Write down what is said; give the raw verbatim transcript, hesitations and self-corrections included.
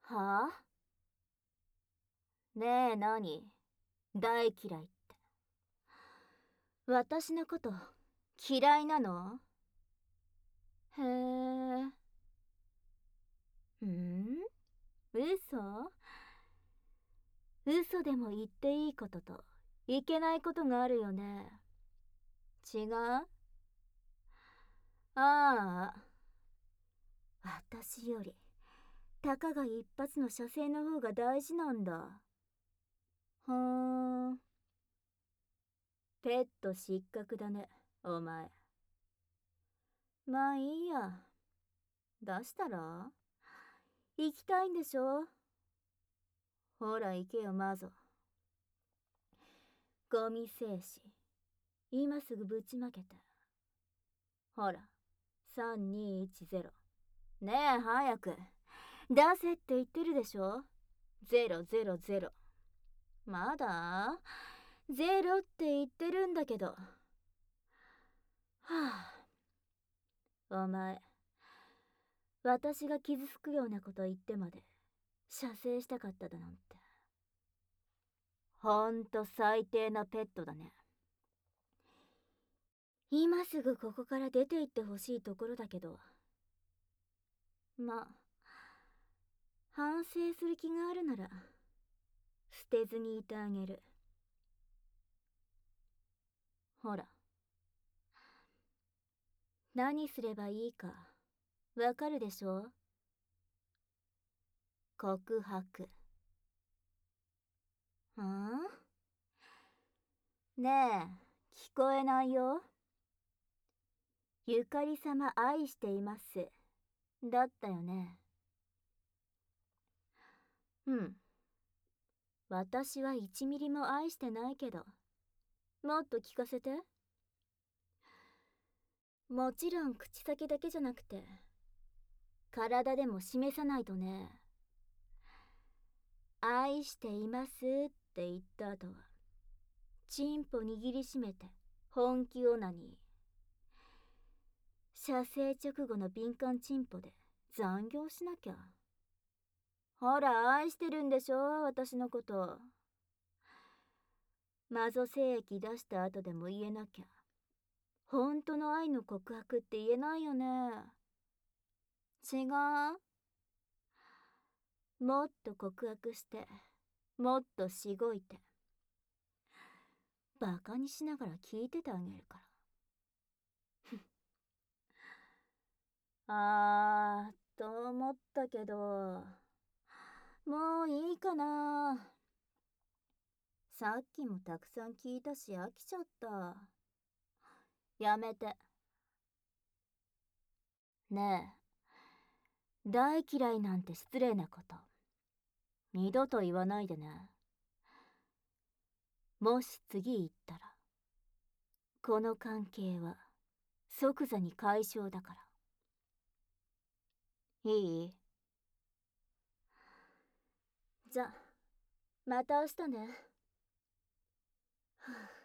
はあ？ねえ、何？大嫌いって。私のこと嫌いなの？へえ。ん？嘘？嘘でも言っていいことといけないことがあるよね。違う？ああ、私よりたかが一発の射精の方が大事なんだ。はーん。ペット失格だね、お前。まあいいや。出したら？行きたいんでしょ？ほら行けよ、マゾ。ゴミ精子、今すぐぶちまけて。ほら、さんにいちゼロ。ねえ、早く。出せって言ってるでしょ？ゼロゼロゼロ。まだゼロって言ってるんだけど。はあ。お前、私が傷つくようなこと言ってまで射精したかっただなんて。ほんと最低なペットだね。今すぐここから出て行ってほしいところだけど。まあ、反省する気があるなら捨てずにいてあげる。ほら、何すればいいかわかるでしょ？告白。ん？ねえ、聞こえないよ。ゆかり様愛しています。だったよね。うん。私はいちミリも愛してないけど、もっと聞かせて。もちろん口先だけじゃなくて、体でも示さないとね。愛していますって言った後は、チンポ握りしめて本気オナニー。射精直後の敏感チンポで残業しなきゃ。ほら、愛してるんでしょ、私のこと。マゾ精液出した後でも言えなきゃ。本当の愛の告白って言えないよね。違う？もっと告白して、もっとしごいて。バカにしながら聞いててあげるから。あー、と思ったけど、もういいかな。さっきもたくさん聞いたし飽きちゃった。やめて。ねえ、大嫌いなんて失礼なこと。二度と言わないでね。もし次言ったら、この関係は即座に解消だから。いい？じゃ、また明日ね。